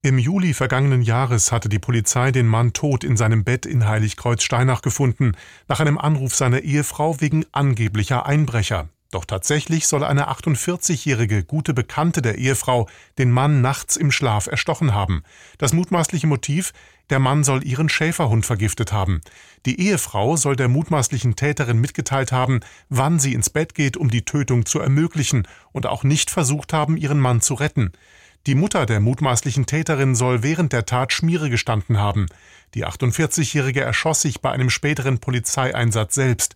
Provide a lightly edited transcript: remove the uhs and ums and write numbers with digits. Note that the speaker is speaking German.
Im Juli vergangenen Jahres hatte die Polizei den Mann tot in seinem Bett in Heiligkreuz-Steinach gefunden, nach einem Anruf seiner Ehefrau wegen angeblicher Einbrecher. Doch tatsächlich soll eine 48-jährige gute Bekannte der Ehefrau den Mann nachts im Schlaf erstochen haben. Das mutmaßliche Motiv: der Mann soll ihren Schäferhund vergiftet haben. Die Ehefrau soll der mutmaßlichen Täterin mitgeteilt haben, wann sie ins Bett geht, um die Tötung zu ermöglichen, und auch nicht versucht haben, ihren Mann zu retten. Die Mutter der mutmaßlichen Täterin soll während der Tat Schmiere gestanden haben. Die 48-Jährige erschoss sich bei einem späteren Polizeieinsatz selbst.